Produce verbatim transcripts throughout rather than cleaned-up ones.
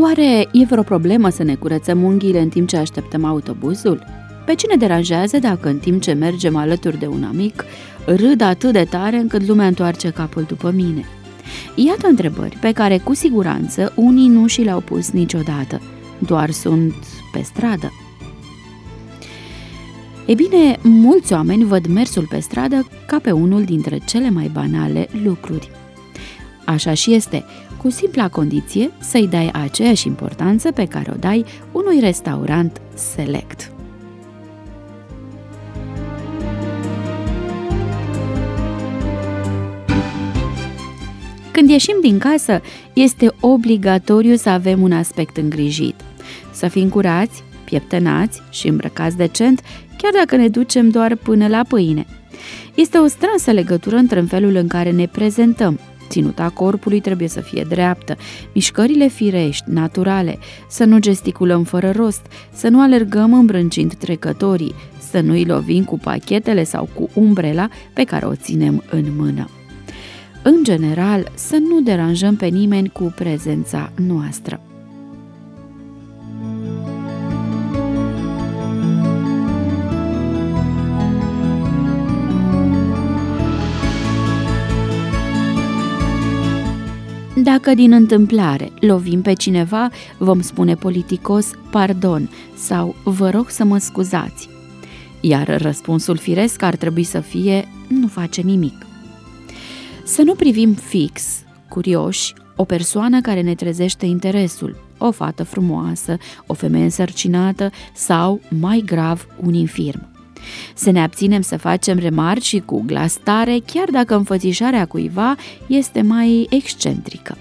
Oare e vreo problemă să ne curățăm unghiile în timp ce așteptăm autobuzul? Pe cine deranjează dacă în timp ce mergem alături de un amic râd atât de tare încât lumea întoarce capul după mine? Iată întrebări pe care cu siguranță unii nu și le-au pus niciodată, doar sunt pe stradă. E bine, mulți oameni văd mersul pe stradă ca pe unul dintre cele mai banale lucruri. Așa și este, cu simpla condiție să-i dai aceeași importanță pe care o dai unui restaurant select. Când ieșim din casă, este obligatoriu să avem un aspect îngrijit, să fim curați, pieptănați și îmbrăcați decent, chiar dacă ne ducem doar până la pâine. Este o strânsă legătură între felul în care ne prezentăm. Ținuta corpului trebuie să fie dreaptă, mișcările firești, naturale, să nu gesticulăm fără rost, să nu alergăm îmbrâncind trecătorii, să nu îi lovim cu pachetele sau cu umbrela pe care o ținem în mână. În general, să nu deranjăm pe nimeni cu prezența noastră. Dacă din întâmplare lovim pe cineva, vom spune politicos pardon sau vă rog să mă scuzați. Iar răspunsul firesc ar trebui să fie nu face nimic. Să nu privim fix, curioși, o persoană care ne trezește interesul, o fată frumoasă, o femeie însărcinată sau, mai grav, un infirm. Să ne abținem să facem remarci și cu glas tare, chiar dacă înfățișarea cuiva este mai excentrică.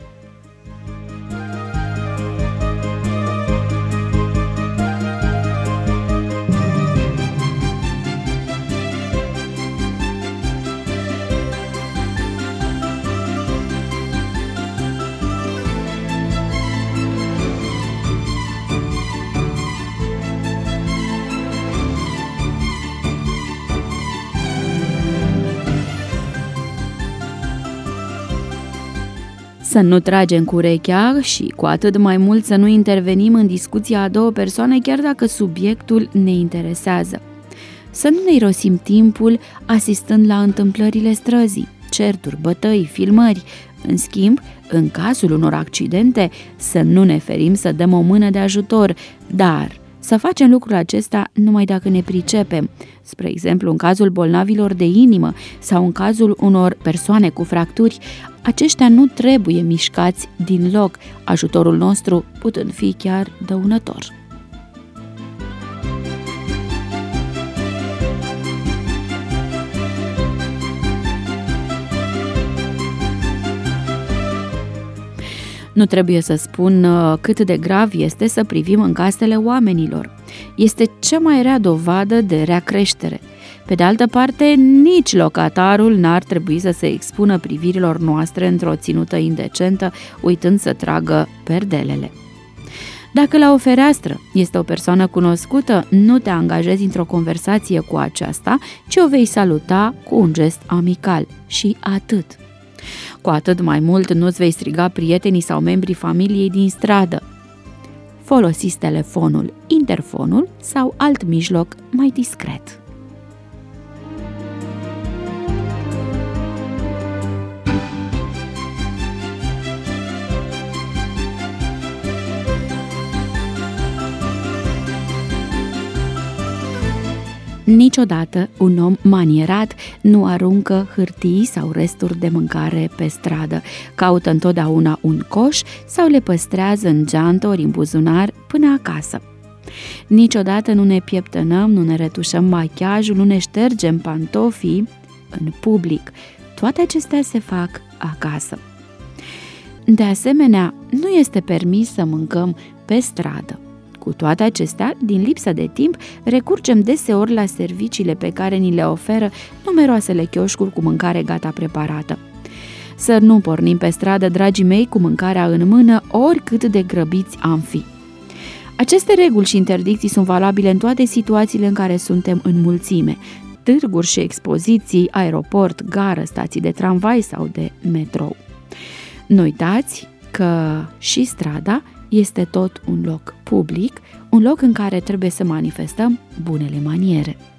Să nu tragem cu urechea și cu atât mai mult să nu intervenim în discuția a două persoane chiar dacă subiectul ne interesează. Să nu ne irosim timpul asistând la întâmplările străzii, certuri, bătăi, filmări. În schimb, în cazul unor accidente, să nu ne ferim să dăm o mână de ajutor, dar să facem lucrul acesta numai dacă ne pricepem, spre exemplu în cazul bolnavilor de inimă sau în cazul unor persoane cu fracturi. Aceștia nu trebuie mișcați din loc, ajutorul nostru putând fi chiar dăunător. Nu trebuie să spun cât de grav este să privim în casele oamenilor. Este cea mai rea dovadă de rea creștere. Pe de altă parte, nici locatarul n-ar trebui să se expună privirilor noastre într-o ținută indecentă, uitând să tragă perdelele. Dacă la o fereastră este o persoană cunoscută, nu te angajezi într-o conversație cu aceasta, ci o vei saluta cu un gest amical și atât. Cu atât mai mult nu-ți vei striga prietenii sau membrii familiei din stradă. Folosiți telefonul, interfonul sau alt mijloc mai discret. Niciodată un om manierat nu aruncă hârtii sau resturi de mâncare pe stradă, caută întotdeauna un coș sau le păstrează în geantă ori în buzunar până acasă. Niciodată nu ne pieptănăm, nu ne retușăm machiajul, nu ne ștergem pantofii în public. Toate acestea se fac acasă. De asemenea, nu este permis să mâncăm pe stradă. Cu toate acestea, din lipsă de timp, recurgem deseori la serviciile pe care ni le oferă numeroasele chioșcuri cu mâncare gata preparată. Să nu pornim pe stradă, dragii mei, cu mâncarea în mână, oricât de grăbiți am fi. Aceste reguli și interdicții sunt valabile în toate situațiile în care suntem în mulțime: târguri și expoziții, aeroport, gară, stații de tramvai sau de metrou. Nu uitați că și strada este tot un loc public, un loc în care trebuie să manifestăm bunele maniere.